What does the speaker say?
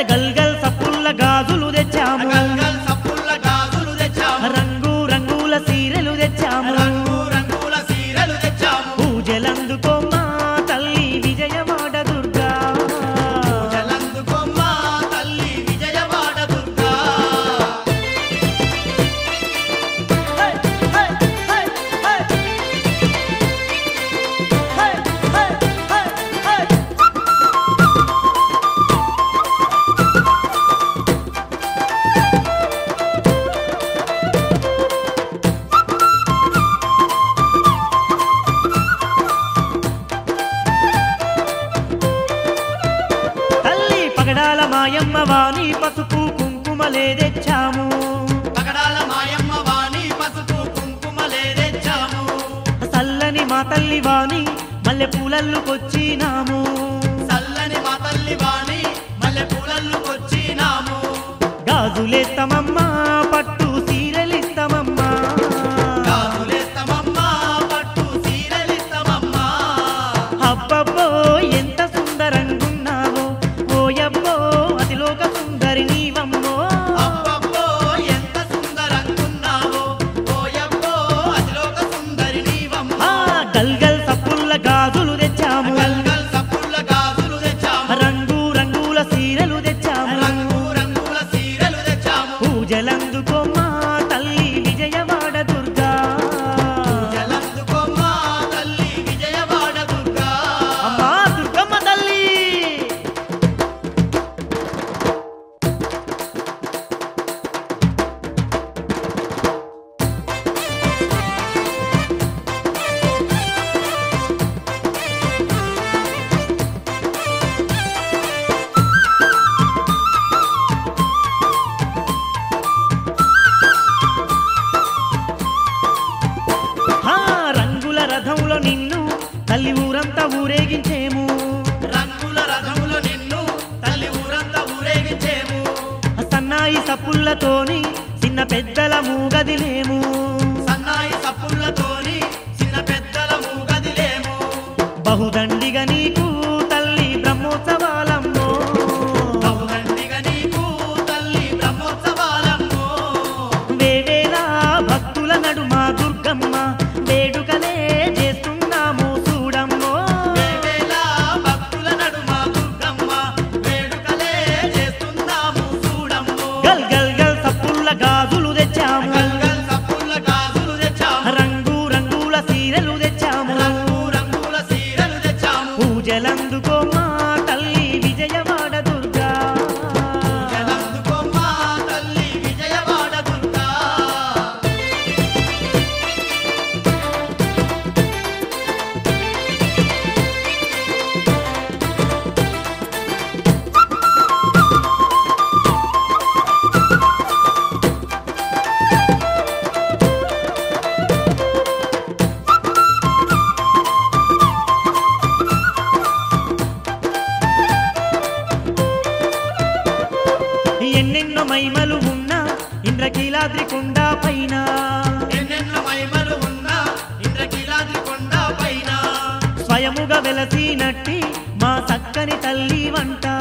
గల్గల్ సప్పుల్ల గాజులు తెచ్చాము గల్గల్ సప్పుల్ల గాజులు తెచ్చాము రంగు రంగుల సీరెలు తెచ్చాము రంగు రంగుల సీరలు తెచ్చాము పూజలందుకోమ్మా తల్లి విజయవాడ దుర్గా పూజలందుకోమ్మా తల్లి విజయవాడ దుర్గా తల్లి పగడాల మాయమ్మ వాణి పసుపు కుంకుమలే తెచ్చాము పగడాల మాయమ్మ వాణి పసుపు కుంకుమలే తెచ్చాము చల్లని మా తల్లి వాణి మల్లె పూలల్లుకొచ్చినాము చల్లని మా తల్లి వాణి మల్లె పూలల్లుకొచ్చినాము గాజులేత్తమమ్మా పట్టు సీరెలిత్తమమ్మా గాజులేత్తమమ్మా పట్టు సీరలిత్తమమ్మా అబ్బబ్బో ఎంత సుందరంగున్నావో ఓయబ్బో అతిలోక సుందరి నీవమ్మో అబ్బబ్బో ఎంత సుందరంగున్నావో ఓయబ్బో అతిలోక సుందరి నీవమ్మా గల్గల్ సప్పుల్ల గాజులు తెచ్చాము గల్గల్ సప్పుల్ల గాజులు తెచ్చాము రంగు రంగుల సీరెలు తెచ్చాము రంగు రంగుల సీరలు తెచ్చాము పూజలందుకోమ్మా తల్లి విజయవాడ దుర్గా పూజలందుకోమ్మా తల్లి విజయవాడ దుర్గా అమ్మా దుర్గమ్మ తల్లి రంగుల రథంలో నిన్ను తల్లి ఊరంతా ఊరేగించేము రంగుల రథములో నిన్ను తల్లి ఊరంతా ఊరేగించేము సన్నాయి సప్పుల్లతోని చిన్న పెద్దల మూగదిలేము సన్నాయి సప్పులతోని చిన్న పెద్దల మూగదిలేము బహుదండిగా నీకు తల్లి బ్రహ్మోత్సవాలమ్మో బహుదండిగా నీకు తల్లి బ్రహ్మోత్సవాలమ్మో వేవేలా భక్తుల నడుమ దుర్గమ్మ వేడుకలే చేస్తున్నాము చూడమ్మో వేవేల భక్తుల నడుమ దుర్గమ్మ వేడుకలే చేస్తున్నాము చూడమ్మో గల్ గల్ గల్ సప్పుల్ల గాజులు తెచ్చాము గల్గల్ సప్పుల్ల గాజులు తెచ్చాము రంగు రంగుల సీరెలు తెచ్చాము రంగు రంగుల సీరలు తెచ్చాము పూజలందుకోమ్మా తల్లి విజయవాడ దుర్గా పూజలందుకోమ్మా తల్లి విజయవాడ దుర్గా ఎన్నెన్నో మైమలు ఉన్న ఇంద్రకీలాద్రి కొండ పైన ఎన్నెన్నో మహిమలు ఉన్న ఇంద్రకీలాద్రి కొండ పైన స్వయముగా వెలసినట్టి మా చక్కని తల్లి వంట